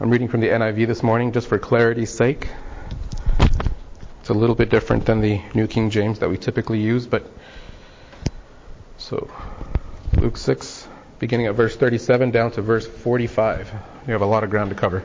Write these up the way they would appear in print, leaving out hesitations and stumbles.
I'm reading from the NIV this morning just for clarity's sake. It's a little bit different than the New King James that we typically use, but so Luke 6, beginning at verse 37 down to verse 45. We have a lot of ground to cover.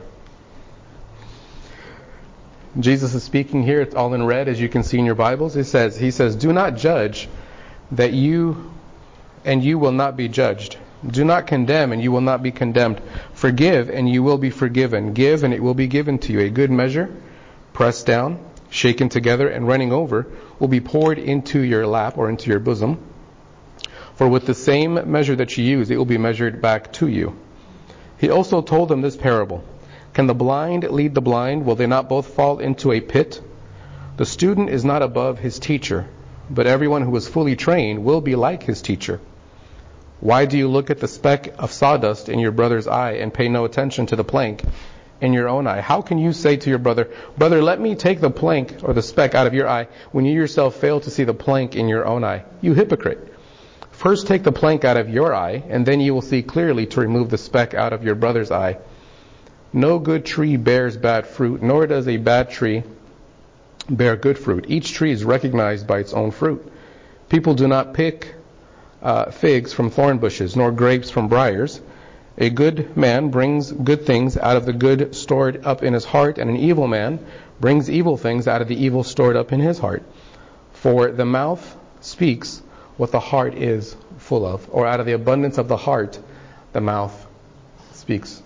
Jesus is speaking here. It's all in red, as you can see in your Bibles. He says, "Do not judge, that you will not be judged. Do not condemn, and you will not be condemned. Forgive, and you will be forgiven. Give, and it will be given to you. A good measure, pressed down, shaken together, and running over, will be poured into your lap," or into your bosom. "For with the same measure that you use, it will be measured back to you." He also told them this parable. "Can the blind lead the blind? Will they not both fall into a pit? The student is not above his teacher, but everyone who is fully trained will be like his teacher. Why do you look at the speck of sawdust in your brother's eye and pay no attention to the plank in your own eye? How can you say to your brother, 'Brother, let me take the plank or the speck out of your eye,' when you yourself fail to see the plank in your own eye? You hypocrite! First take the plank out of your eye, and then you will see clearly to remove the speck out of your brother's eye. No good tree bears bad fruit, nor does a bad tree bear good fruit. Each tree is recognized by its own fruit. People do not pick figs from thorn bushes, nor grapes from briars. A good man brings good things out of the good stored up in his heart, and an evil man brings evil things out of the evil stored up in his heart. For the mouth speaks what the heart is full of," or out of the abundance of the heart, the mouth speaks.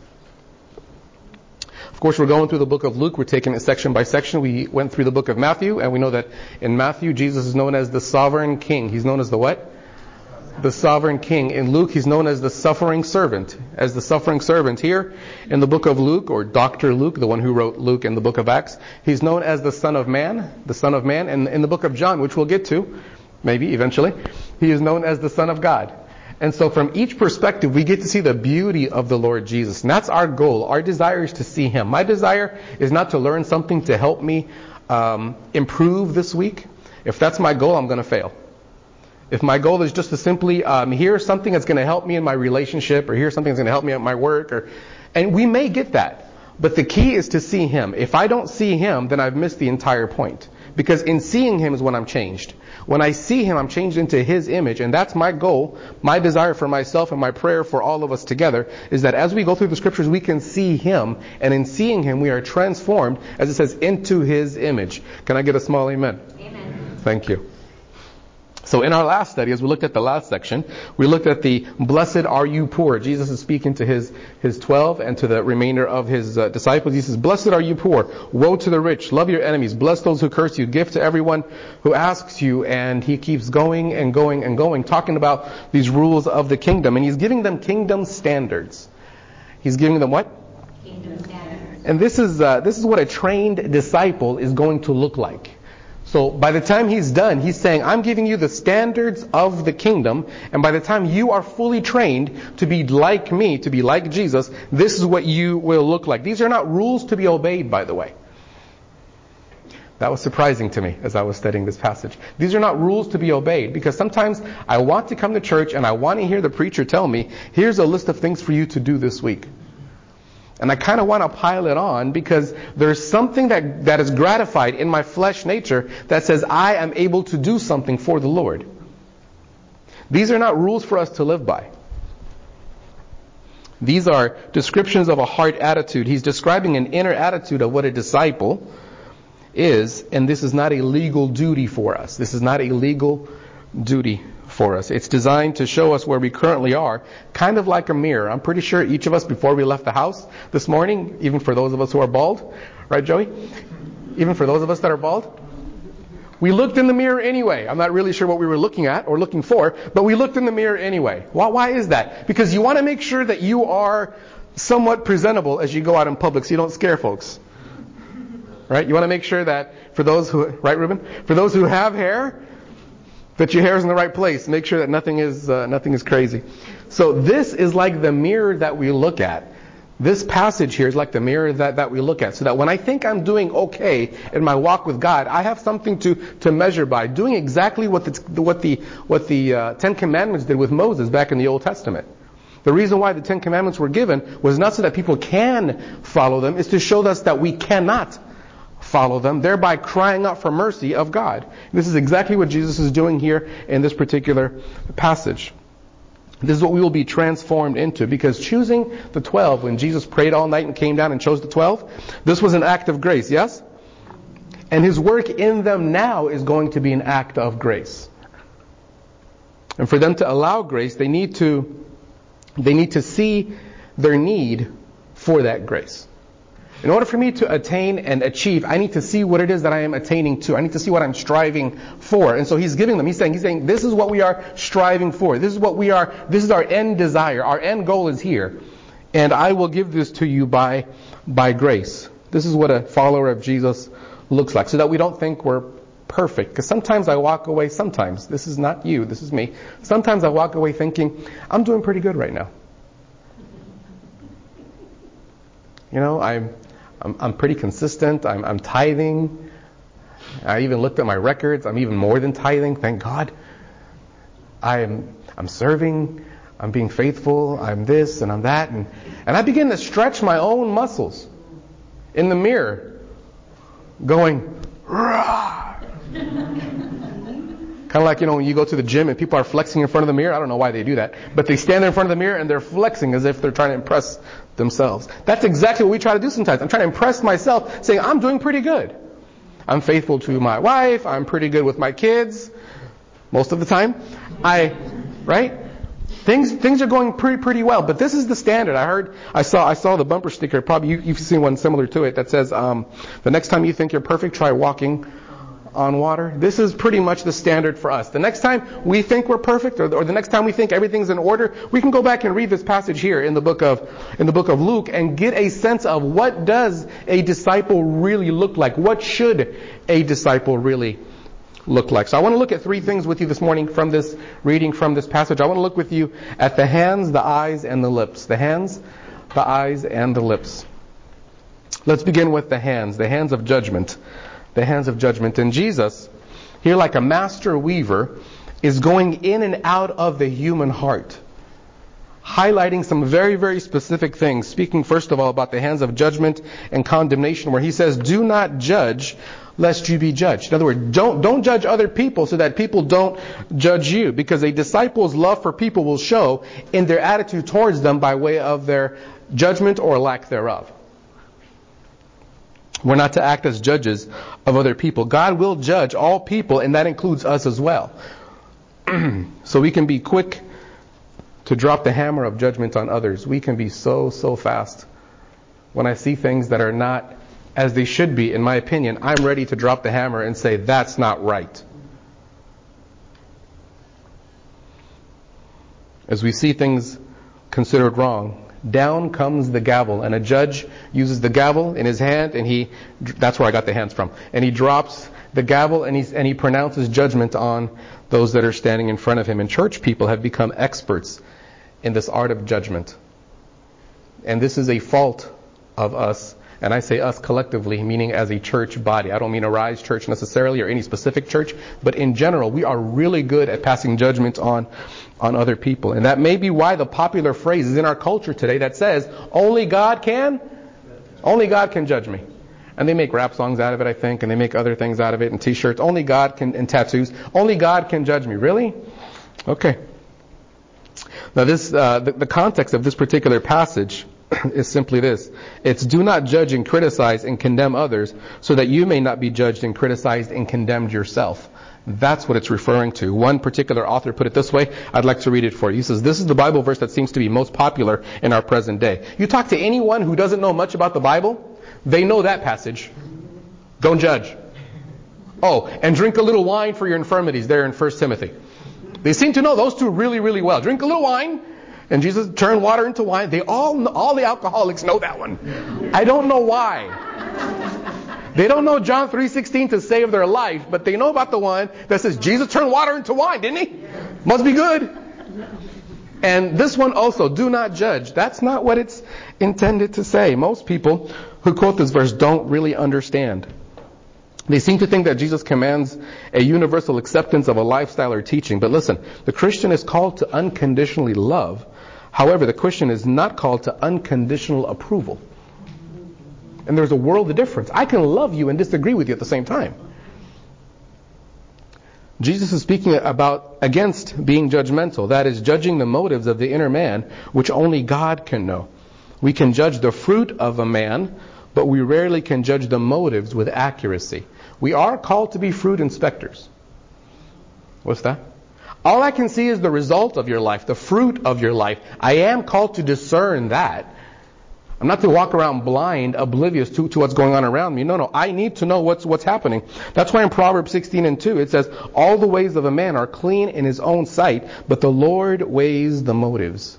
Of course, we're going through the book of Luke. We're taking it section by section. We went through the book of Matthew, and we know that in Matthew, Jesus is known as the sovereign king. He's known as the what? The sovereign king. In Luke, he's known as the suffering servant. As the suffering servant here in the book of Luke, or Dr. Luke, the one who wrote Luke in the book of Acts, he's known as the Son of Man. The Son of Man. And in the book of John, which we'll get to, maybe eventually, he is known as the Son of God. And so from each perspective, we get to see the beauty of the Lord Jesus. And that's our goal. Our desire is to see Him. My desire is not to learn something to help me improve this week. If that's my goal, I'm going to fail. If my goal is just to simply hear something that's going to help me in my relationship, or hear something that's going to help me at my work, and we may get that. But the key is to see Him. If I don't see Him, then I've missed the entire point. Because in seeing Him is when I'm changed. When I see Him, I'm changed into His image. And that's my goal, my desire for myself, and my prayer for all of us together, is that as we go through the Scriptures, we can see Him. And in seeing Him, we are transformed, as it says, into His image. Can I get a small amen? Amen. Thank you. So in our last study, as we looked at the last section, we looked at the "Blessed are you poor." Jesus is speaking to his 12 and to the remainder of his disciples. He says, "Blessed are you poor. Woe to the rich. Love your enemies. Bless those who curse you. Give to everyone who asks you." And he keeps going and going and going, talking about these rules of the kingdom. And he's giving them kingdom standards. He's giving them what? Kingdom standards. And this is what a trained disciple is going to look like. So by the time he's done, he's saying, I'm giving you the standards of the kingdom, and by the time you are fully trained to be like me, to be like Jesus, this is what you will look like. These are not rules to be obeyed, by the way. That was surprising to me as I was studying this passage. These are not rules to be obeyed, because sometimes I want to come to church and I want to hear the preacher tell me, here's a list of things for you to do this week. And I kind of want to pile it on because there's something that is gratified in my flesh nature that says I am able to do something for the Lord. These are not rules for us to live by. These are descriptions of a heart attitude. He's describing an inner attitude of what a disciple is, and this is not a legal duty for us. This is not a legal duty for us. It's designed to show us where we currently are, kind of like a mirror. I'm pretty sure each of us, before we left the house this morning, even for those of us who are bald, right, Joey? Even for those of us that are bald, we looked in the mirror anyway. I'm not really sure what we were looking at or looking for, but we looked in the mirror anyway. Why is that? Because you want to make sure that you are somewhat presentable as you go out in public so you don't scare folks. Right? You want to make sure that for those who, right, Ruben? For those who have hair, that your hair is in the right place. Make sure that nothing is crazy. So this is like the mirror that we look at. This passage here is like the mirror that we look at. So that when I think I'm doing okay in my walk with God, I have something to measure by. Doing exactly what the 10 Commandments did with Moses back in the Old Testament. The reason why the Ten Commandments were given was not so that people can follow them, it's to show us that we cannot follow them, thereby crying out for mercy of God. This is exactly what Jesus is doing here in this particular passage. This is what we will be transformed into, because choosing the 12, when Jesus prayed all night and came down and chose the 12, this was an act of grace, yes? And His work in them now is going to be an act of grace. And for them to allow grace, they need to see their need for that grace. In order for me to attain and achieve, I need to see what it is that I am attaining to. I need to see what I'm striving for. And so He's giving them, He's saying, this is what we are striving for. This is our end desire. Our end goal is here. And I will give this to you by grace. This is what a follower of Jesus looks like, so that we don't think we're perfect. Because sometimes I walk away, this is not you, this is me. Sometimes I walk away thinking, I'm doing pretty good right now. I'm pretty consistent. I'm tithing. I even looked at my records. I'm even more than tithing. Thank God. I'm serving. I'm being faithful. I'm this and I'm that. And I begin to stretch my own muscles in the mirror, going, rah! Kind of like, when you go to the gym and people are flexing in front of the mirror. I don't know why they do that. But they stand there in front of the mirror and they're flexing as if they're trying to impress themselves. That's exactly what we try to do sometimes. I'm trying to impress myself, saying, I'm doing pretty good. I'm faithful to my wife. I'm pretty good with my kids. Most of the time. Right? Things are going pretty well. But this is the standard. I saw the bumper sticker. Probably you've seen one similar to it that says, the next time you think you're perfect, try walking on water. This is pretty much the standard for us. The next time we think we're perfect, or the next time we think everything's in order, we can go back and read this passage here in the book of Luke and get a sense of what does a disciple really look like? What should a disciple really look like? So I want to look at three things with you this morning from this reading from this passage. I want to look with you at the hands, the eyes, and the lips. The hands, the eyes, and the lips. Let's begin with the hands of judgment. The hands of judgment. And Jesus, here like a master weaver, is going in and out of the human heart, highlighting some very, very specific things, speaking first of all about the hands of judgment and condemnation, where He says, do not judge lest you be judged. In other words, don't judge other people so that people don't judge you, because a disciple's love for people will show in their attitude towards them by way of their judgment or lack thereof. We're not to act as judges of other people. God will judge all people, and that includes us as well. So we can be quick to drop the hammer of judgment on others. We can be so fast. When I see things that are not as they should be, in my opinion, I'm ready to drop the hammer and say, that's not right. As we see things considered wrong, down comes the gavel, and a judge uses the gavel in his hand, and that's where I got the hands from. And he drops the gavel and he pronounces judgment on those that are standing in front of him. And church people have become experts in this art of judgment. And this is a fault of us. And I say us collectively, meaning as a church body. I don't mean Arise Church necessarily or any specific church, but in general, we are really good at passing judgment on other people. And that may be why the popular phrase is in our culture today that says, only God can judge me. And they make rap songs out of it, I think, and they make other things out of it, and t-shirts. Only God can, and tattoos. Only God can judge me. Really? Okay. Now the context of this particular passage is simply this. It's do not judge and criticize and condemn others so that you may not be judged and criticized and condemned yourself. That's what it's referring to. One particular author put it this way. I'd like to read it for you. He says, this is the Bible verse that seems to be most popular in our present day. You talk to anyone who doesn't know much about the Bible, they know that passage. Don't judge. Oh, and drink a little wine for your infirmities there in 1 Timothy. They seem to know those two really, really well. Drink a little wine, and Jesus turned water into wine. They all the alcoholics know that one. I don't know why. They don't know John 3:16 to save their life, but they know about the one that says Jesus turned water into wine, didn't He? Must be good. And this one also, do not judge. That's not what it's intended to say. Most people who quote this verse don't really understand. They seem to think that Jesus commands a universal acceptance of a lifestyle or teaching. But listen, the Christian is called to unconditionally love However, the Christian is not called to unconditional approval. And there's a world of difference. I can love you and disagree with you at the same time. Jesus is speaking against being judgmental. That is, judging the motives of the inner man, which only God can know. We can judge the fruit of a man, but we rarely can judge the motives with accuracy. We are called to be fruit inspectors. What's that? All I can see is the result of your life, the fruit of your life. I am called to discern that. I'm not to walk around blind, oblivious to what's going on around me. No. I need to know what's happening. That's why in Proverbs 16:2 it says, all the ways of a man are clean in his own sight, but the Lord weighs the motives.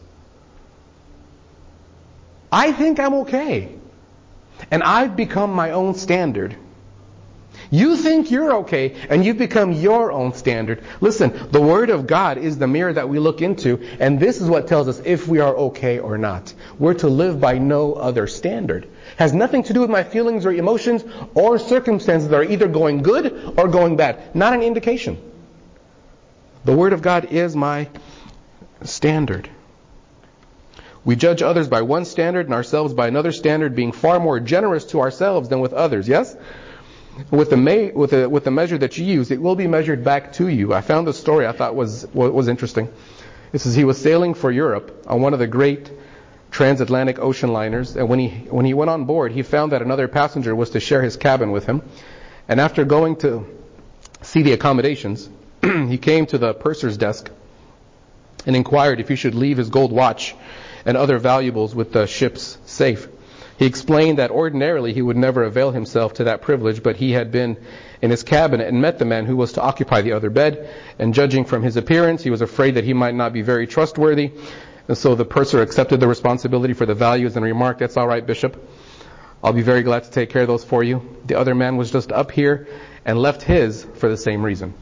I think I'm okay. And I've become my own standard. You think you're okay, and you've become your own standard. Listen, the Word of God is the mirror that we look into, and this is what tells us if we are okay or not. We're to live by no other standard. It has nothing to do with my feelings or emotions or circumstances that are either going good or going bad. Not an indication. The Word of God is my standard. We judge others by one standard and ourselves by another standard, being far more generous to ourselves than with others. Yes? With the measure that you use, it will be measured back to you. I found a story I thought was interesting. It says he was sailing for Europe on one of the great transatlantic ocean liners, and when he went on board, he found that another passenger was to share his cabin with him. And after going to see the accommodations, he came to the purser's desk and inquired if he should leave his gold watch and other valuables with the ship's safe. He explained that ordinarily he would never avail himself to that privilege, but he had been in his cabin and met the man who was to occupy the other bed, and judging from his appearance, he was afraid that he might not be very trustworthy. And so the purser accepted the responsibility for the values and remarked, "That's all right, Bishop. I'll be very glad to take care of those for you." The other man was just up here and left his for the same reason.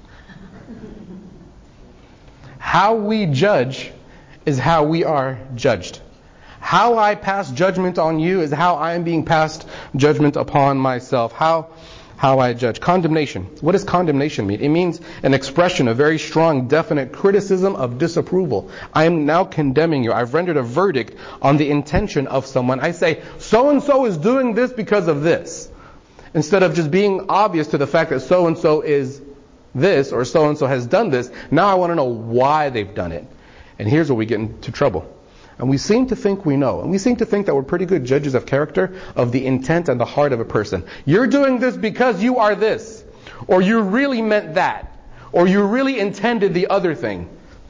How we judge is how we are judged. How I pass judgment on you is how I am being passed judgment upon myself. How I judge. Condemnation. What does condemnation mean? It means an expression, a very strong, definite criticism of disapproval. I am now condemning you. I've rendered a verdict on the intention of someone. I say, so-and-so is doing this because of this. Instead of just being obvious to the fact that so-and-so is this or so-and-so has done this, now I want to know why they've done it. And here's where we get into trouble. And we seem to think we know. And we seem to think that we're pretty good judges of character, of the intent and the heart of a person. You're doing this because you are this. Or you really meant that. Or you really intended the other thing.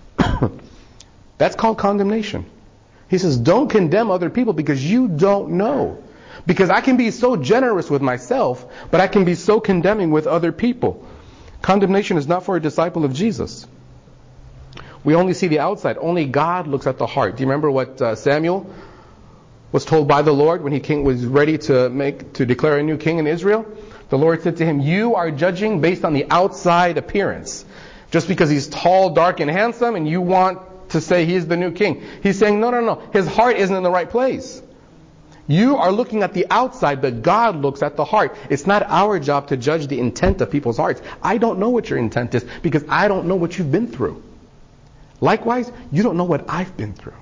That's called condemnation. He says, don't condemn other people because you don't know. Because I can be so generous with myself, but I can be so condemning with other people. Condemnation is not for a disciple of Jesus. We only see the outside. Only God looks at the heart. Do you remember what Samuel was told by the Lord when he was ready to declare a new king in Israel? The Lord said to him, "You are judging based on the outside appearance. Just because he's tall, dark, and handsome, and you want to say he's the new king." He's saying, no. His heart isn't in the right place. You are looking at the outside, but God looks at the heart. It's not our job to judge the intent of people's hearts. I don't know what your intent is because I don't know what you've been through. Likewise, you don't know what I've been through.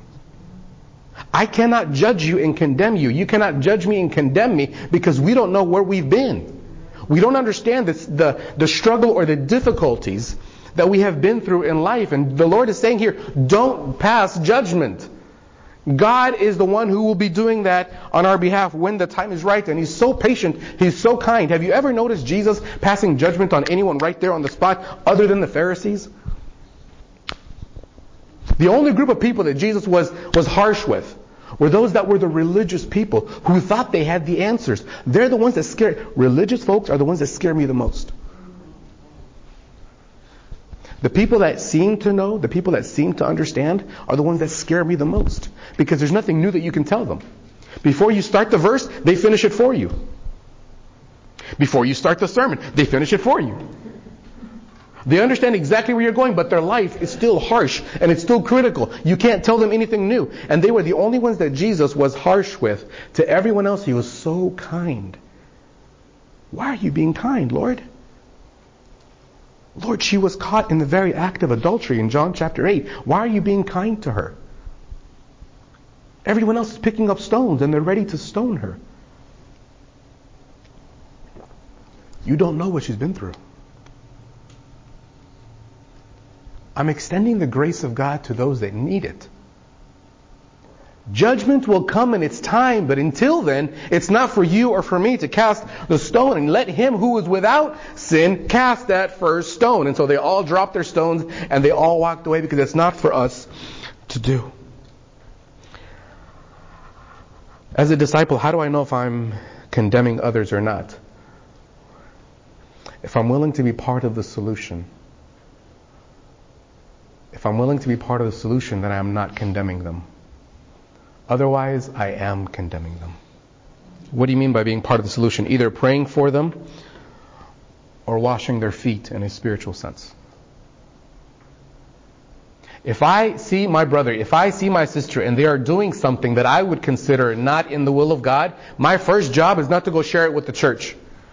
I cannot judge you and condemn you. You cannot judge me and condemn me because we don't know where we've been. We don't understand the struggle or the difficulties that we have been through in life. And the Lord is saying here, don't pass judgment. God is the one who will be doing that on our behalf when the time is right. And He's so patient. He's so kind. Have you ever noticed Jesus passing judgment on anyone right there on the spot other than the Pharisees? The only group of people that Jesus was harsh with were those that were the religious people who thought they had the answers. They're the ones that scare. Religious folks are the ones that scare me the most. The people that seem to know, the people that seem to understand are the ones that scare me the most. Because there's nothing new that you can tell them. Before you start the verse, they finish it for you. Before you start the sermon, they finish it for you. They understand exactly where you're going, but their life is still harsh and it's still critical. You can't tell them anything new. And they were the only ones that Jesus was harsh with. To everyone else, He was so kind. Why are you being kind, Lord? Lord, she was caught in the very act of adultery in John chapter 8. Why are you being kind to her? Everyone else is picking up stones and they're ready to stone her. You don't know what she's been through. I'm extending the grace of God to those that need it. Judgment will come in its time, but until then, it's not for you or for me to cast the stone, and let him who is without sin cast that first stone. And so they all dropped their stones and they all walked away, because it's not for us to do. As a disciple, how do I know if I'm condemning others or not? If I'm willing to be part of the solution. If I'm willing to be part of the solution, then I am not condemning them. Otherwise, I am condemning them. What do you mean by being part of the solution? Either praying for them or washing their feet in a spiritual sense. If I see my brother, if I see my sister, and they are doing something that I would consider not in the will of God, my first job is not to go share it with the church.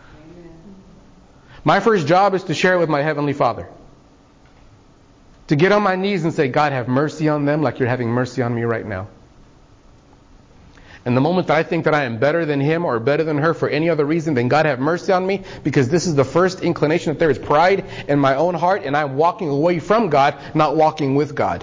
My first job is to share it with my Heavenly Father. To get on my knees and say, God, have mercy on them like you're having mercy on me right now. And the moment that I think that I am better than him or better than her for any other reason, then God have mercy on me, because this is the first inclination that there is pride in my own heart, and I'm walking away from God, not walking with God.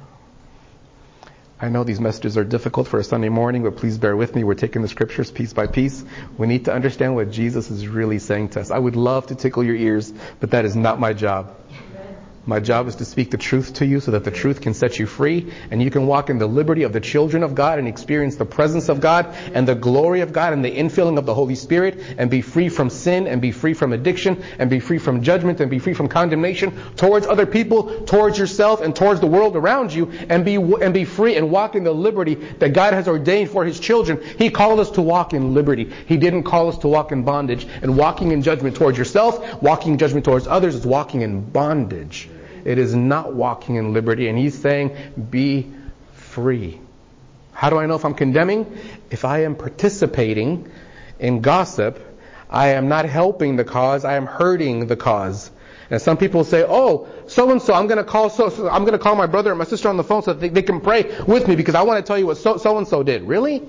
I know these messages are difficult for a Sunday morning, but please bear with me. We're taking the scriptures piece by piece. We need to understand what Jesus is really saying to us. I would love to tickle your ears, but that is not my job. My job is to speak the truth to you so that the truth can set you free and you can walk in the liberty of the children of God and experience the presence of God and the glory of God and the infilling of the Holy Spirit, and be free from sin and be free from addiction and be free from judgment and be free from condemnation towards other people, towards yourself, and towards the world around you, and be free and walk in the liberty that God has ordained for His children. He called us to walk in liberty. He didn't call us to walk in bondage. And walking in judgment towards yourself, walking in judgment towards others, is walking in bondage. It is not walking in liberty. And He's saying, be free. How do I know if I'm condemning? If I am participating in gossip, I am not helping the cause, I am hurting the cause. And some people say, oh, so-and-so, I'm going to call my brother and my sister on the phone so that they can pray with me because I want to tell you what so-and-so did. Really?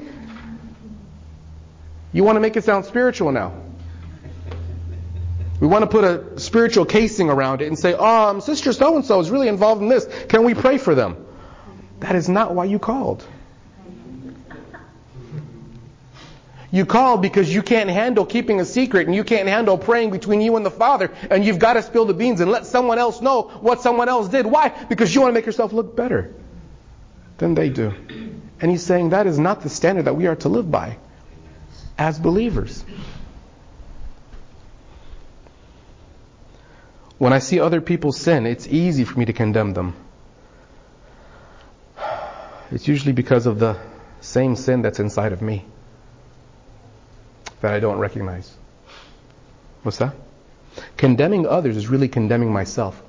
You want to make it sound spiritual now. We want to put a spiritual casing around it and say, sister so-and-so is really involved in this. Can we pray for them? That is not why you called. You called because you can't handle keeping a secret and you can't handle praying between you and the Father, and you've got to spill the beans and let someone else know what someone else did. Why? Because you want to make yourself look better than they do. And He's saying that is not the standard that we are to live by as believers. When I see other people sin, it's easy for me to condemn them. It's usually because of the same sin that's inside of me that I don't recognize. What's that? Condemning others is really condemning myself.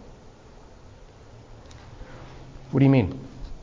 What do you mean?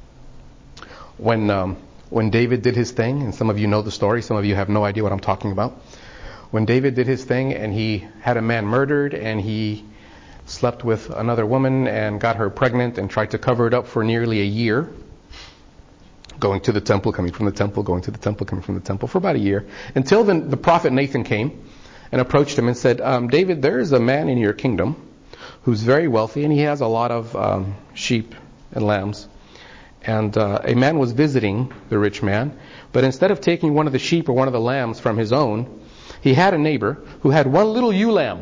When David did his thing, and some of you know the story, some of you have no idea what I'm talking about. When David did his thing and he had a man murdered and he slept with another woman and got her pregnant and tried to cover it up for nearly a year. Going to the temple, coming from the temple, going to the temple, coming from the temple for about a year. Until the prophet Nathan came and approached him and said, David, there is a man in your kingdom who's very wealthy and he has a lot of sheep and lambs. And a man was visiting the rich man, but instead of taking one of the sheep or one of the lambs from his own, he had a neighbor who had one little ewe lamb.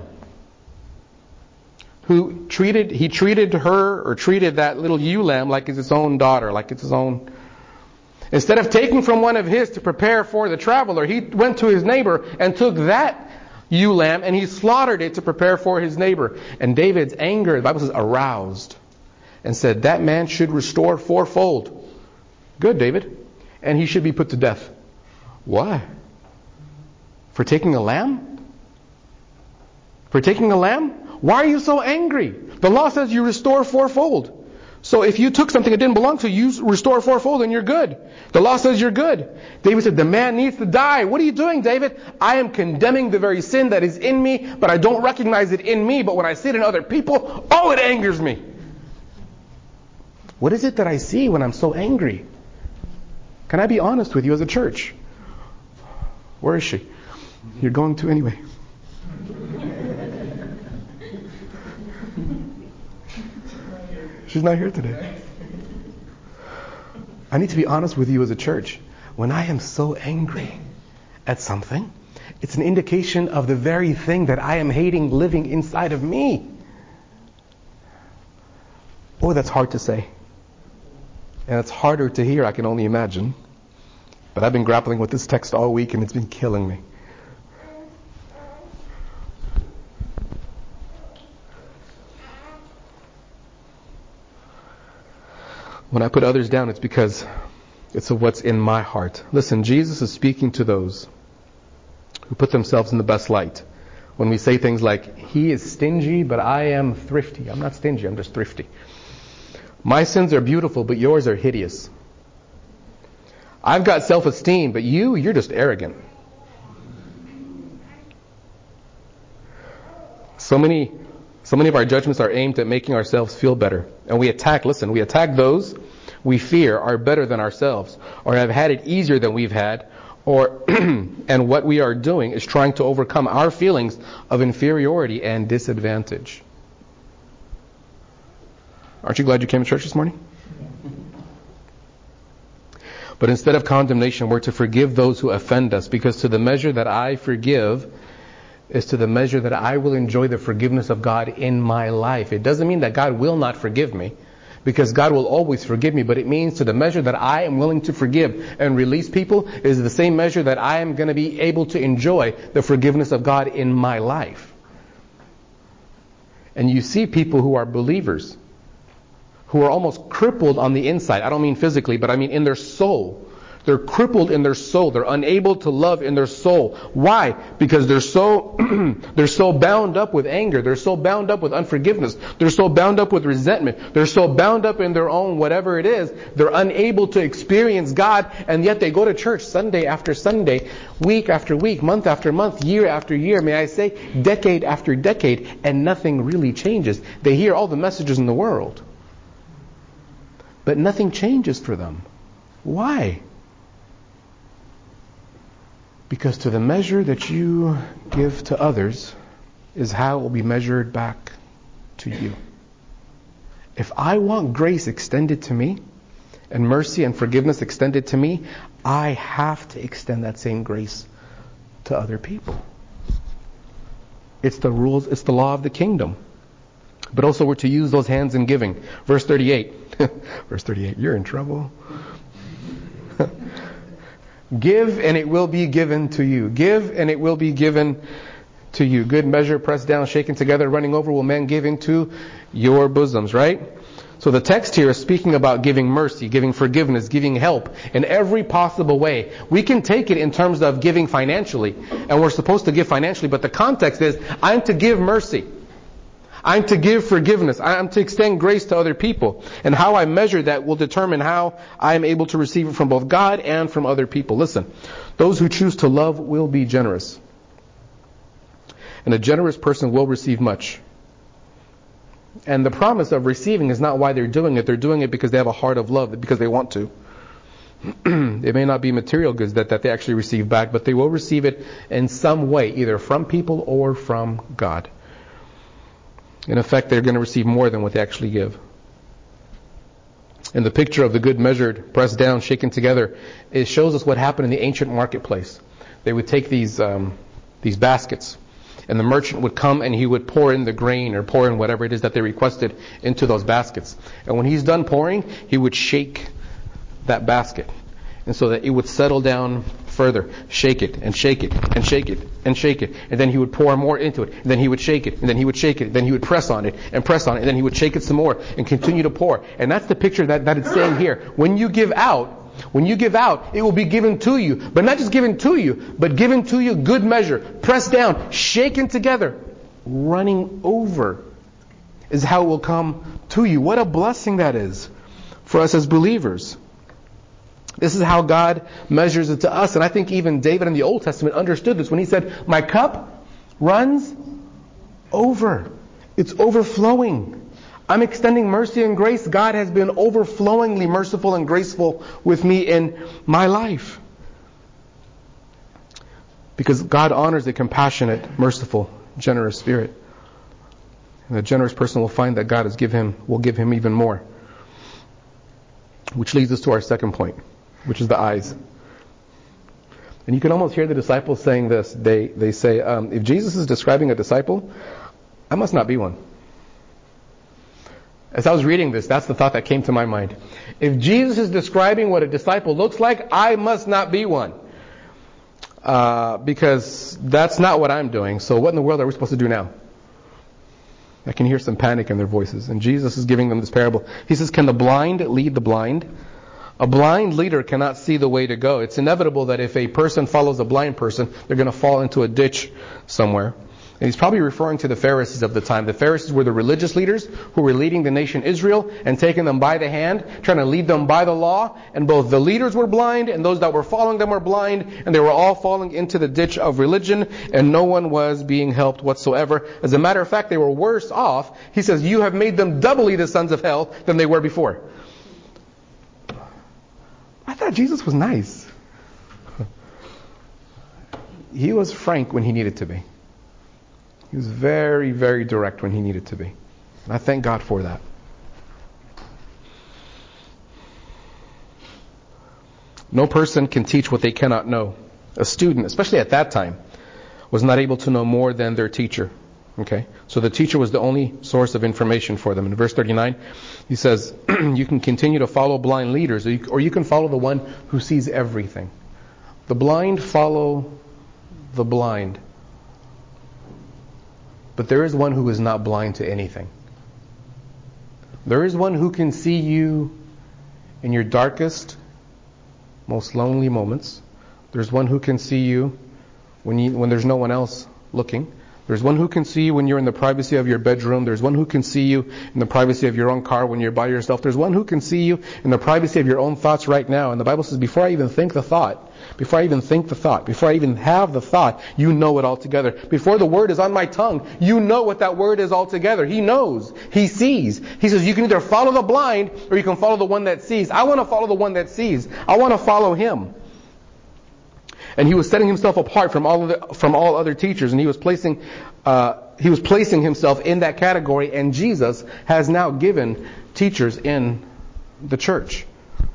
He treated that little ewe lamb like it's his own daughter, like it's his own. Instead of taking from one of his to prepare for the traveler, he went to his neighbor and took that ewe lamb and he slaughtered it to prepare for his neighbor. And David's anger, the Bible says, aroused and said, that man should restore fourfold. Good, David. And he should be put to death. Why? For taking a lamb? For taking a lamb? Why are you so angry? The law says you restore fourfold. So if you took something that didn't belong to you, you restore fourfold and you're good. The law says you're good. David said, the man needs to die. What are you doing, David? I am condemning the very sin that is in me, but I don't recognize it in me. But when I see it in other people, it angers me. What is it that I see when I'm so angry? Can I be honest with you as a church? Where is she? You're going to anyway. She's not here today. I need to be honest with you as a church. When I am so angry at something, it's an indication of the very thing that I am hating living inside of me. Oh, that's hard to say. And it's harder to hear, I can only imagine. But I've been grappling with this text all week and it's been killing me. When I put others down, it's because it's of what's in my heart. Listen, Jesus is speaking to those who put themselves in the best light. When we say things like, he is stingy, but I am thrifty. I'm not stingy, I'm just thrifty. My sins are beautiful, but yours are hideous. I've got self-esteem, but you're just arrogant. So many of our judgments are aimed at making ourselves feel better. And we attack those we fear are better than ourselves, or have had it easier than we've had, or and what we are doing is trying to overcome our feelings of inferiority and disadvantage. Aren't you glad you came to church this morning? But instead of condemnation, we're to forgive those who offend us, because to the measure that I forgive is to the measure that I will enjoy the forgiveness of God in my life. It doesn't mean that God will not forgive me, because God will always forgive me, but it means to the measure that I am willing to forgive and release people is the same measure that I am going to be able to enjoy the forgiveness of God in my life. And you see people who are believers, who are almost crippled on the inside. I don't mean physically, but I mean in their soul. They're crippled in their soul. They're unable to love in their soul. Why? Because they're so bound up with anger. They're so bound up with unforgiveness. They're so bound up with resentment. They're so bound up in their own whatever it is. They're unable to experience God, and yet they go to church Sunday after Sunday, week after week, month after month, year after year, may I say, decade after decade, and nothing really changes. They hear all the messages in the world, but nothing changes for them. Why? Because to the measure that you give to others is how it will be measured back to you. If I want grace extended to me, and mercy and forgiveness extended to me, I have to extend that same grace to other people. It's the rules, it's the law of the kingdom. But also we're to use those hands in giving. Verse 38. Verse 38, you're in trouble. Give and it will be given to you. Give and it will be given to you. Good measure, pressed down, shaken together, running over, will men give into your bosoms, right? So the text here is speaking about giving mercy, giving forgiveness, giving help in every possible way. We can take it in terms of giving financially, and we're supposed to give financially, but the context is, I'm to give mercy. I'm to give forgiveness. I'm to extend grace to other people. And how I measure that will determine how I am able to receive it from both God and from other people. Listen, those who choose to love will be generous. And a generous person will receive much. And the promise of receiving is not why they're doing it. They're doing it because they have a heart of love, because they want to. It may not be material goods that they actually receive back, but they will receive it in some way, either from people or from God. In effect, they're going to receive more than what they actually give. In the picture of the good measured, pressed down, shaken together, it shows us what happened in the ancient marketplace. They would take these baskets, and the merchant would come and he would pour in the grain or pour in whatever it is that they requested into those baskets. And when he's done pouring, he would shake that basket, and so that it would settle down further. Shake it and shake it and shake it and shake it. And then he would pour more into it. And then he would shake it. And then he would shake it. Then he would press on it and press on it. And then he would shake it some more and continue to pour. And that's the picture that it's saying here. When you give out, it will be given to you. But not just given to you, but given to you good measure. Pressed down, shaken together, running over is how it will come to you. What a blessing that is for us as believers. This is how God measures it to us. And I think even David in the Old Testament understood this when he said, my cup runs over. It's overflowing. I'm extending mercy and grace. God has been overflowingly merciful and graceful with me in my life. Because God honors a compassionate, merciful, generous spirit. And a generous person will find that God will give him even more. Which leads us to our second point, which is the eyes. And you can almost hear the disciples saying this. They say, if Jesus is describing a disciple, I must not be one. As I was reading this, that's the thought that came to my mind. If Jesus is describing what a disciple looks like, I must not be one. Because that's not what I'm doing. So what in the world are we supposed to do now? I can hear some panic in their voices. And Jesus is giving them this parable. He says, can the blind lead the blind? A blind leader cannot see the way to go. It's inevitable that if a person follows a blind person, they're going to fall into a ditch somewhere. And he's probably referring to the Pharisees of the time. The Pharisees were the religious leaders who were leading the nation Israel and taking them by the hand, trying to lead them by the law. And both the leaders were blind and those that were following them were blind. And they were all falling into the ditch of religion and no one was being helped whatsoever. As a matter of fact, they were worse off. He says, you have made them doubly the sons of hell than they were before. I thought Jesus was nice. He was frank when he needed to be. He was very, very direct when he needed to be. And I thank God for that. No person can teach what they cannot know. A student, especially at that time, was not able to know more than their teacher. Okay? So the teacher was the only source of information for them. In verse 39, he says, you can continue to follow blind leaders, or you can follow the one who sees everything. The blind follow the blind. But there is one who is not blind to anything. There is one who can see you in your darkest, most lonely moments. There's one who can see you when there's no one else looking. There's one who can see you when you're in the privacy of your bedroom. There's one who can see you in the privacy of your own car when you're by yourself. There's one who can see you in the privacy of your own thoughts right now. And the Bible says, before I even have the thought, you know it altogether. Before the word is on my tongue, you know what that word is altogether. He knows. He sees. He says, you can either follow the blind or you can follow the one that sees. I want to follow the one that sees. I want to follow him. And he was setting himself apart from all other teachers, and he was placing himself in that category. And Jesus has now given teachers in the church,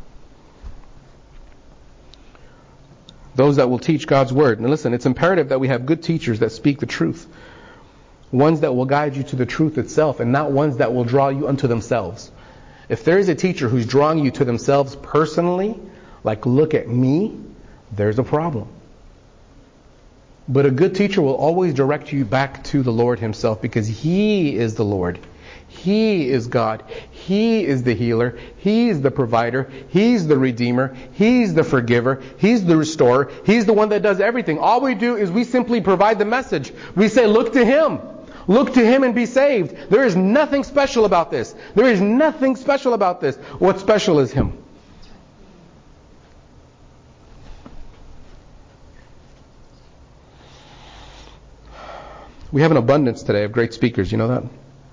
those that will teach God's word. And listen, it's imperative that we have good teachers that speak the truth, ones that will guide you to the truth itself, and not ones that will draw you unto themselves. If there is a teacher who's drawing you to themselves personally, like look at me, there's a problem. But a good teacher will always direct you back to the Lord himself, because he is the Lord. He is God. He is the healer. He's the provider. He's the redeemer. He's the forgiver. He's the restorer. He's the one that does everything. All we do is we simply provide the message. We say, look to him. Look to him and be saved. There is nothing special about this. There is nothing special about this. What's special is him. We have an abundance today of great speakers, you know that?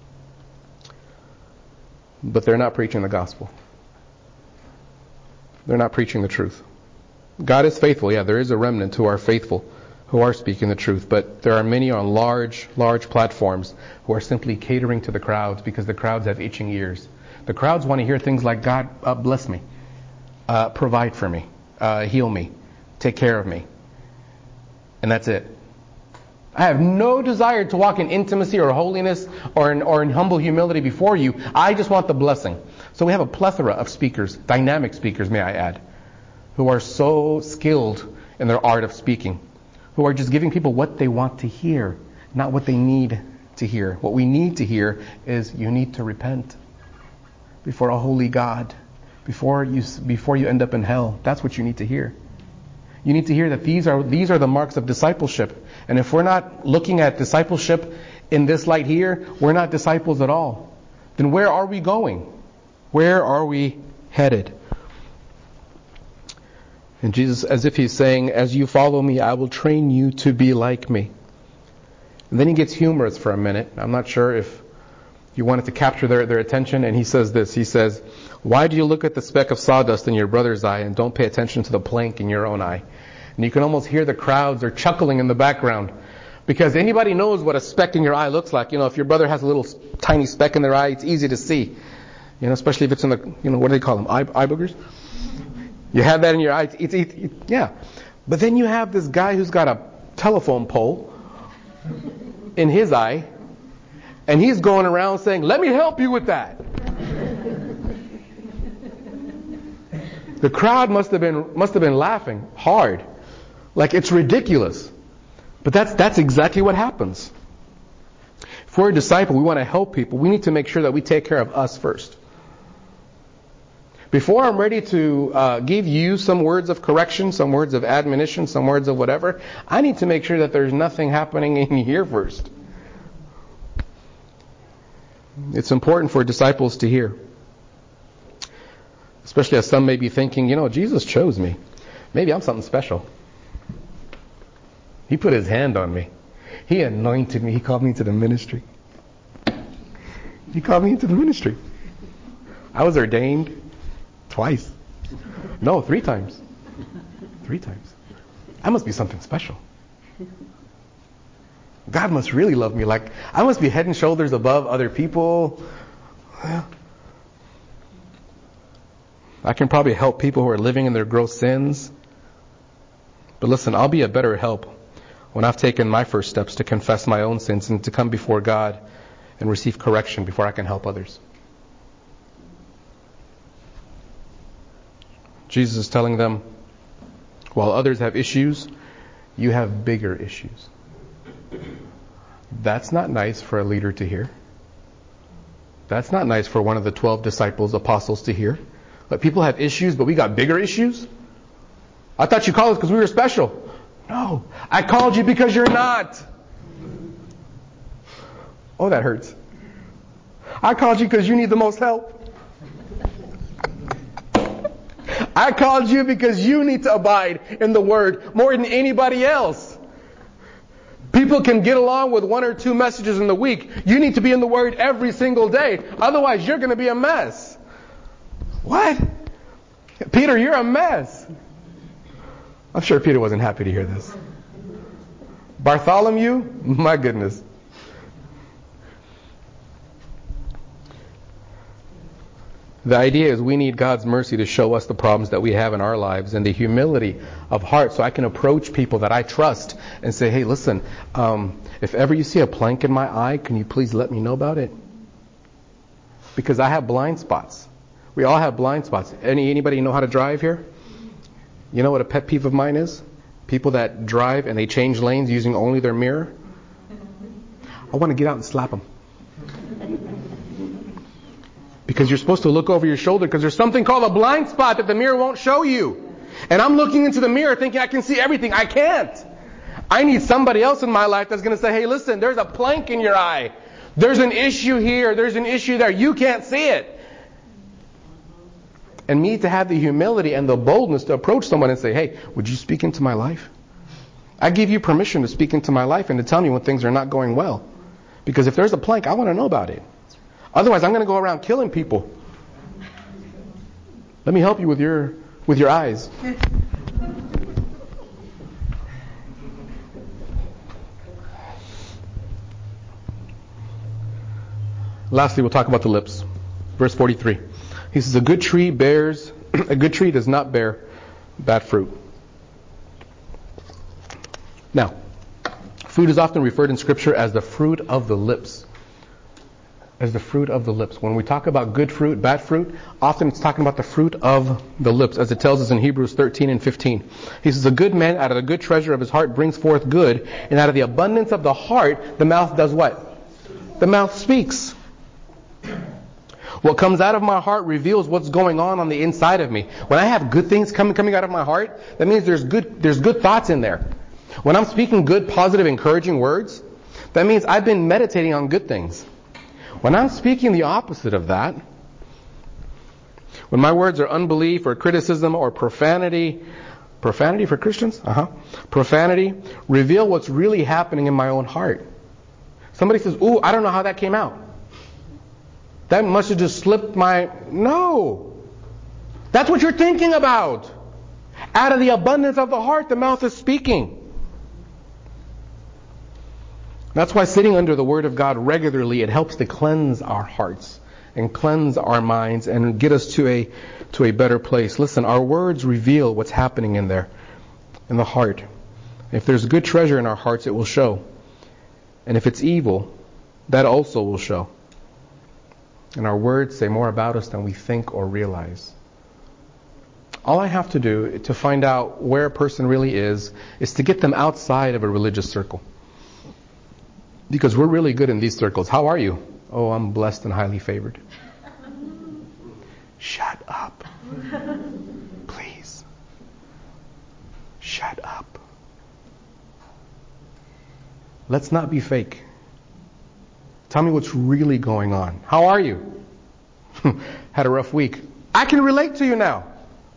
But they're not preaching the gospel. They're not preaching the truth. God is faithful. Yeah, there is a remnant who are faithful, who are speaking the truth. But there are many on large platforms who are simply catering to the crowds because the crowds have itching ears. The crowds want to hear things like, God, bless me, provide for me, heal me, take care of me. And that's it. I have no desire to walk in intimacy or holiness or in humble humility before you. I just want the blessing. So we have a plethora of speakers, dynamic speakers, may I add, who are so skilled in their art of speaking, who are just giving people what they want to hear, not what they need to hear. What we need to hear is you need to repent before a holy God, before you end up in hell. That's what you need to hear. You need to hear that these are the marks of discipleship. And if we're not looking at discipleship in this light here, we're not disciples at all. Then where are we going? Where are we headed? And Jesus, as if he's saying, as you follow me, I will train you to be like me. And then he gets humorous for a minute. I'm not sure if You wanted to capture their attention, and he says this. He says, why do you look at the speck of sawdust in your brother's eye and don't pay attention to the plank in your own eye? And you can almost hear the crowds are chuckling in the background. Because anybody knows what a speck in your eye looks like. If your brother has a little tiny speck in their eye, it's easy to see. Especially if it's in the, what do they call them? Eye boogers? You have that in your eye. Yeah. But then you have this guy who's got a telephone pole in his eye. And he's going around saying, let me help you with that. The crowd must have been laughing hard. Like it's ridiculous. But that's exactly what happens. If we're a disciple, we want to help people. We need to make sure that we take care of us first. Before I'm ready to give you some words of correction, some words of admonition, some words of whatever, I need to make sure that there's nothing happening in here first. It's important for disciples to hear. Especially as some may be thinking, Jesus chose me. Maybe I'm something special. He put his hand on me. He anointed me. He called me into the ministry. He called me into the ministry. I was ordained twice. No, 3 times. 3 times. I must be something special. God must really love me. Like, I must be head and shoulders above other people. I can probably help people who are living in their gross sins. But listen, I'll be a better help when I've taken my first steps to confess my own sins and to come before God and receive correction before I can help others. Jesus is telling them, while others have issues, you have bigger issues. That's not nice for a leader to hear. That's not nice for one of the 12 disciples, apostles to hear. But people have issues, but we got bigger issues? I thought you called us because we were special. No, I called you because you're not. Oh, that hurts. I called you because you need the most help. I called you because you need to abide in the Word more than anybody else. People can get along with 1 or 2 messages in the week. You need to be in the Word every single day. Otherwise, you're going to be a mess. What? Peter, you're a mess. I'm sure Peter wasn't happy to hear this. Bartholomew, my goodness. The idea is we need God's mercy to show us the problems that we have in our lives and the humility of heart so I can approach people that I trust and say, hey, listen, if ever you see a plank in my eye, can you please let me know about it? Because I have blind spots. We all have blind spots. Anybody know how to drive here? You know what a pet peeve of mine is? People that drive and they change lanes using only their mirror. I want to get out and slap them. Because you're supposed to look over your shoulder because there's something called a blind spot that the mirror won't show you. And I'm looking into the mirror thinking I can see everything. I can't. I need somebody else in my life that's going to say, hey, listen, there's a plank in your eye. There's an issue here. There's an issue there. You can't see it. And me to have the humility and the boldness to approach someone and say, hey, would you speak into my life? I give you permission to speak into my life and to tell me when things are not going well. Because if there's a plank, I want to know about it. Otherwise, I'm going to go around killing people. Let me help you with your eyes. Lastly, we'll talk about the lips. Verse 43. He says, a good tree does not bear bad fruit. Now, fruit is often referred in Scripture as the fruit of the lips. As the fruit of the lips. When we talk about good fruit, bad fruit, often it's talking about the fruit of the lips, as it tells us in Hebrews 13 and 15. He says, a good man out of the good treasure of his heart brings forth good, and out of the abundance of the heart, the mouth does what? The mouth speaks. What comes out of my heart reveals what's going on the inside of me. When I have good things coming out of my heart, that means there's good thoughts in there. When I'm speaking good, positive, encouraging words, that means I've been meditating on good things. When I'm speaking the opposite of that, when my words are unbelief or criticism or profanity for Christians? Profanity, reveal what's really happening in my own heart. Somebody says, ooh, I don't know how that came out. That must have just slipped my... No. That's what you're thinking about. Out of the abundance of the heart, the mouth is speaking. That's why sitting under the Word of God regularly, it helps to cleanse our hearts and cleanse our minds and get us to a better place. Listen, our words reveal what's happening in there, in the heart. If there's good treasure in our hearts, it will show. And if it's evil, that also will show. And our words say more about us than we think or realize. All I have to do to find out where a person really is to get them outside of a religious circle. Because we're really good in these circles. How are you? Oh, I'm blessed and highly favored. Shut up. Please. Shut up. Let's not be fake. Tell me what's really going on. How are you? Had a rough week. I can relate to you now.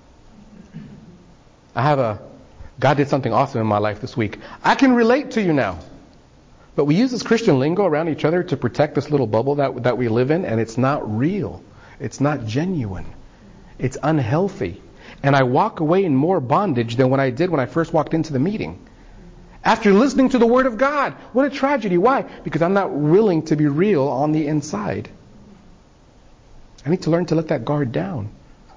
God did something awesome in my life this week. I can relate to you now. But we use this Christian lingo around each other to protect this little bubble that we live in, and it's not real. It's not genuine. It's unhealthy. And I walk away in more bondage than what I did when I first walked into the meeting. After listening to the Word of God. What a tragedy. Why? Because I'm not willing to be real on the inside. I need to learn to let that guard down.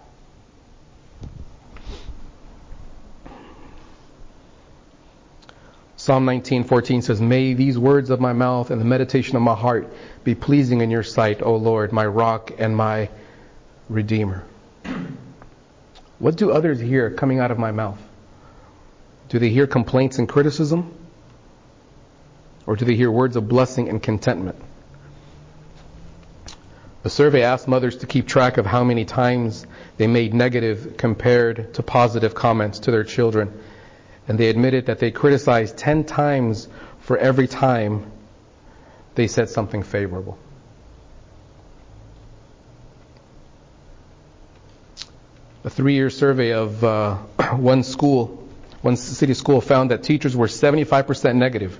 Psalm 19:14 says, "May these words of my mouth and the meditation of my heart be pleasing in your sight, O Lord, my rock and my redeemer." What do others hear coming out of my mouth? Do they hear complaints and criticism? Or do they hear words of blessing and contentment? The survey asked mothers to keep track of how many times they made negative compared to positive comments to their children. And they admitted that they criticized 10 times for every time they said something favorable. A 3-year survey of one city school found that teachers were 75% negative.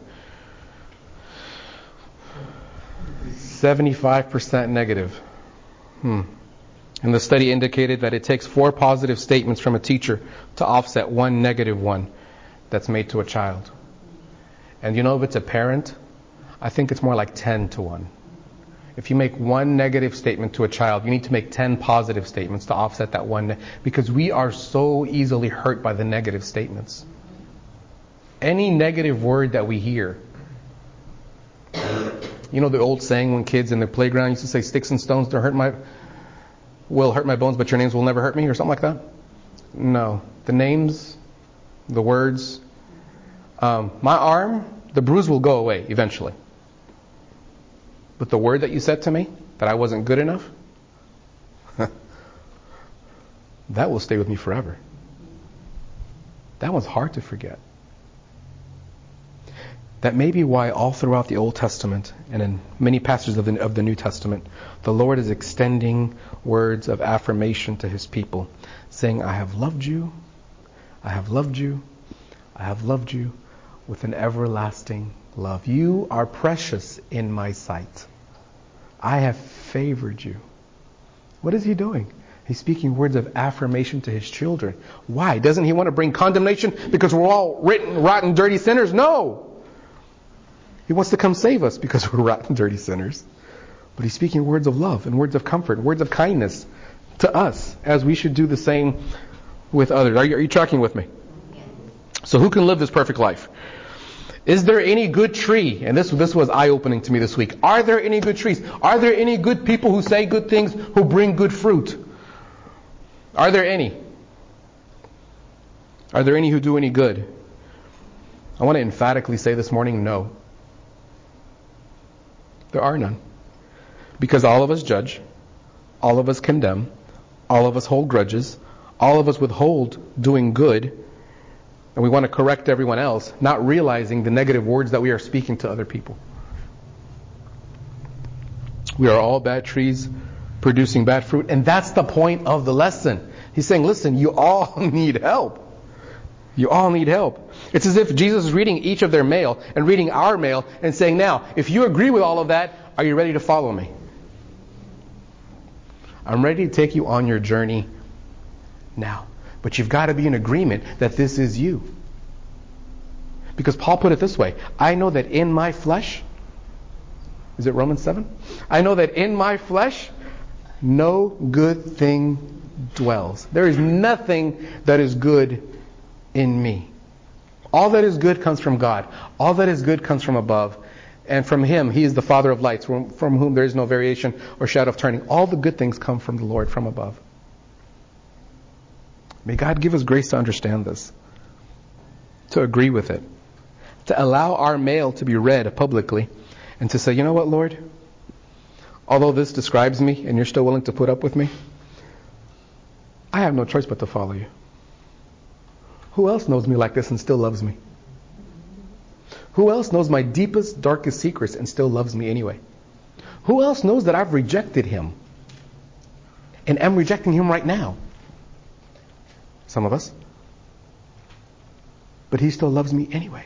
75% negative. And the study indicated that it takes 4 positive statements from a teacher to offset 1 negative one that's made to a child. And you know, if it's a parent, I think it's more like 10 to 1. If you make 1 negative statement to a child, you need to make 10 positive statements to offset that one. Because we are so easily hurt by the negative statements. Any negative word that we hear. You know the old saying when kids in the playground used to say, "Sticks and stones will hurt my bones, but your names will never hurt me," or something like that? No. The names, the words, my arm, the bruise will go away eventually. But the word that you said to me, that I wasn't good enough, that will stay with me forever. That one's hard to forget. That may be why all throughout the Old Testament and in many passages of the New Testament, the Lord is extending words of affirmation to His people, saying, "I have loved you, I have loved you, I have loved you with an everlasting love. You are precious in my sight. I have favored you." What is He doing? He's speaking words of affirmation to His children. Why? Doesn't He want to bring condemnation because we're all rotten, dirty sinners? No! He wants to come save us because we're rotten, dirty sinners. But He's speaking words of love and words of comfort, words of kindness to us, as we should do the same with others. Are you tracking with me? So who can live this perfect life? Is there any good tree? And this was eye-opening to me this week. Are there any good trees? Are there any good people who say good things, who bring good fruit? Are there any? Are there any who do any good? I want to emphatically say this morning, no. There are none. Because all of us judge, all of us condemn, all of us hold grudges, all of us withhold doing good, and we want to correct everyone else, not realizing the negative words that we are speaking to other people. We are all bad trees producing bad fruit, and that's the point of the lesson. He's saying, listen, you all need help. You all need help. It's as if Jesus is reading each of their mail and reading our mail and saying, now, if you agree with all of that, are you ready to follow me? I'm ready to take you on your journey now. But you've got to be in agreement that this is you. Because Paul put it this way, I know that in my flesh, is it Romans 7? I know that in my flesh, no good thing dwells. There is nothing that is good in me. All that is good comes from God. All that is good comes from above. And from Him, He is the Father of lights, from whom there is no variation or shadow of turning. All the good things come from the Lord, from above. May God give us grace to understand this, to agree with it, to allow our mail to be read publicly, and to say, you know what, Lord? Although this describes me and you're still willing to put up with me, I have no choice but to follow you. Who else knows me like this and still loves me? Who else knows my deepest, darkest secrets and still loves me anyway? Who else knows that I've rejected Him and am rejecting Him right now? Some of us. But He still loves me anyway.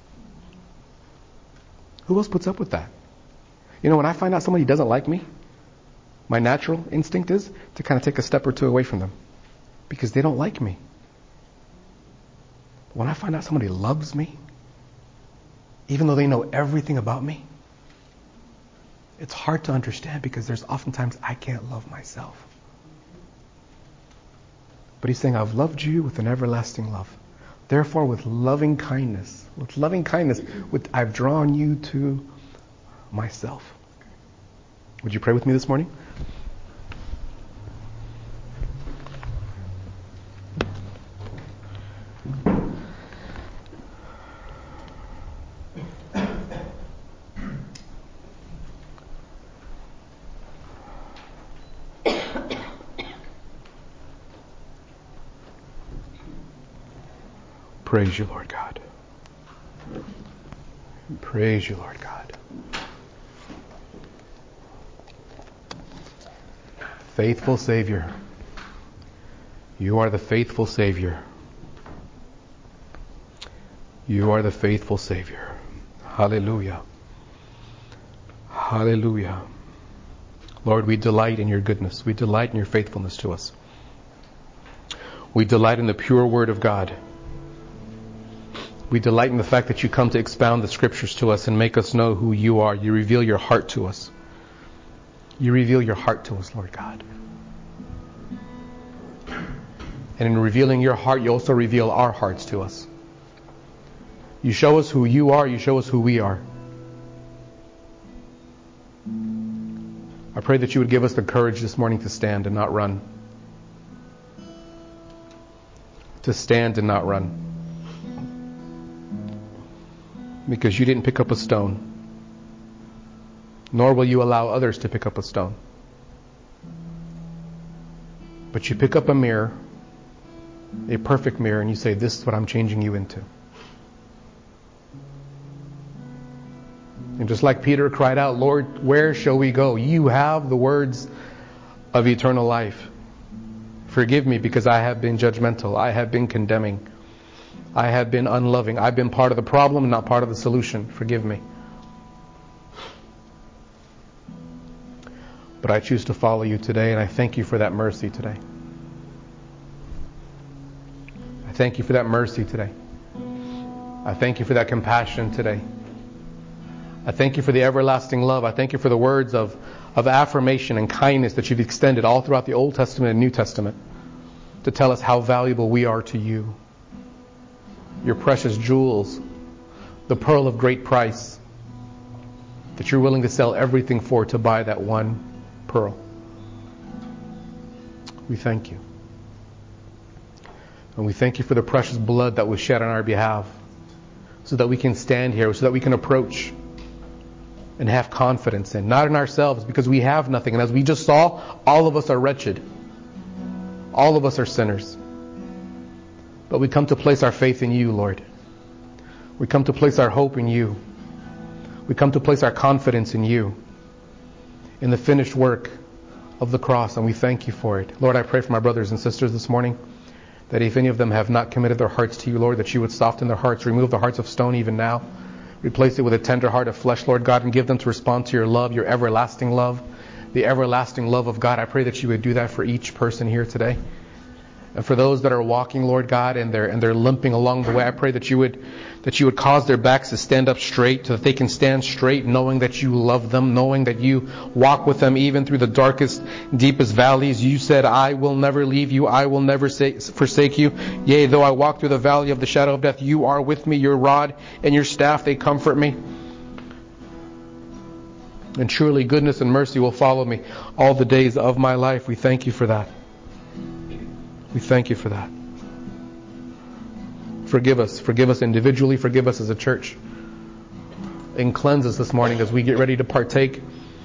Who else puts up with that? You know, when I find out somebody doesn't like me, my natural instinct is to kind of take a step or two away from them because they don't like me. When I find out somebody loves me, even though they know everything about me, it's hard to understand because there's oftentimes I can't love myself. But He's saying, I've loved you with an everlasting love. Therefore, with loving kindness, I've drawn you to myself. Would you pray with me this morning? Praise you, Lord God. Praise you, Lord God. Faithful Savior. You are the faithful Savior. You are the faithful Savior. Hallelujah. Hallelujah. Lord, we delight in your goodness. We delight in your faithfulness to us. We delight in the pure word of God. We delight in the fact that you come to expound the scriptures to us and make us know who you are. You reveal your heart to us. You reveal your heart to us, Lord God. And in revealing your heart, you also reveal our hearts to us. You show us who you are. You show us who we are. I pray that you would give us the courage this morning to stand and not run. To stand and not run. Because you didn't pick up a stone. Nor will you allow others to pick up a stone. But you pick up a mirror, a perfect mirror, and you say, this is what I'm changing you into. And just like Peter cried out, Lord, where shall we go? You have the words of eternal life. Forgive me because I have been judgmental. I have been condemning. I have been unloving. I've been part of the problem and not part of the solution. Forgive me. But I choose to follow you today, and I thank you for that mercy today. I thank you for that mercy today. I thank you for that compassion today. I thank you for the everlasting love. I thank you for the words of affirmation and kindness that you've extended all throughout the Old Testament and New Testament to tell us how valuable we are to you. Your precious jewels, the pearl of great price that you're willing to sell everything for to buy that one pearl. We thank you. And we thank you for the precious blood that was shed on our behalf so that we can stand here, so that we can approach and have confidence in, not in ourselves because we have nothing. And as we just saw, all of us are wretched. All of us are sinners. But we come to place our faith in you, Lord. We come to place our hope in you. We come to place our confidence in you, in the finished work of the cross, and we thank you for it. Lord, I pray for my brothers and sisters this morning that if any of them have not committed their hearts to you, Lord, that you would soften their hearts, remove the hearts of stone even now, replace it with a tender heart of flesh, Lord God, and give them to respond to your love, your everlasting love, the everlasting love of God. I pray that you would do that for each person here today. And for those that are walking, Lord God, and they're limping along the way, I pray that you would cause their backs to stand up straight so that they can stand straight, knowing that you love them, knowing that you walk with them even through the darkest, deepest valleys. You said, I will never leave you. I will never forsake you. Yea, though I walk through the valley of the shadow of death, you are with me. Your rod and your staff, they comfort me. And surely goodness and mercy will follow me all the days of my life. We thank you for that. We thank you for that. Forgive us. Forgive us individually. Forgive us as a church. And cleanse us this morning as we get ready to partake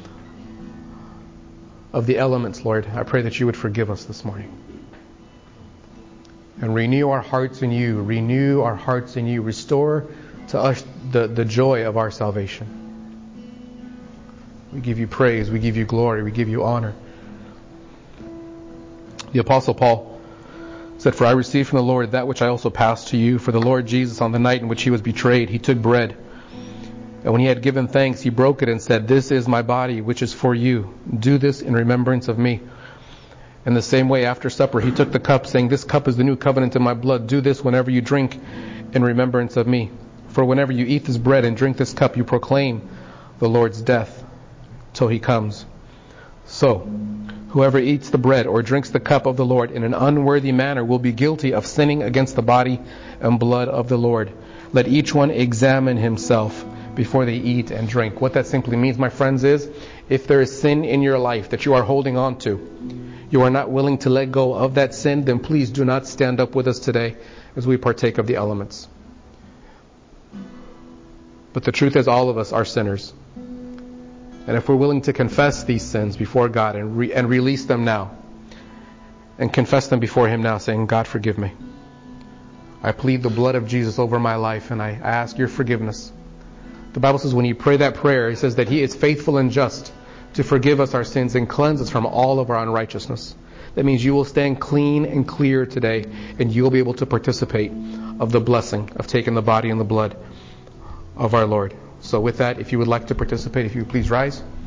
of the elements, Lord. I pray that you would forgive us this morning. And renew our hearts in you. Renew our hearts in you. Restore to us the joy of our salvation. We give you praise. We give you glory. We give you honor. The Apostle Paul said, for I received from the Lord that which I also passed to you. For the Lord Jesus, on the night in which he was betrayed, he took bread. And when he had given thanks, he broke it and said, this is my body, which is for you. Do this in remembrance of me. In the same way, after supper, he took the cup, saying, this cup is the new covenant in my blood. Do this whenever you drink in remembrance of me. For whenever you eat this bread and drink this cup, you proclaim the Lord's death till he comes. So, whoever eats the bread or drinks the cup of the Lord in an unworthy manner will be guilty of sinning against the body and blood of the Lord. Let each one examine himself before they eat and drink. What that simply means, my friends, is if there is sin in your life that you are holding on to, you are not willing to let go of that sin, then please do not stand up with us today as we partake of the elements. But the truth is, all of us are sinners. And if we're willing to confess these sins before God and release them now, and confess them before him now, saying, God, forgive me. I plead the blood of Jesus over my life, and I ask your forgiveness. The Bible says when you pray that prayer, it says that he is faithful and just to forgive us our sins and cleanse us from all of our unrighteousness. That means you will stand clean and clear today, and you will be able to participate of the blessing of taking the body and the blood of our Lord. So with that, if you would like to participate, if you would please rise.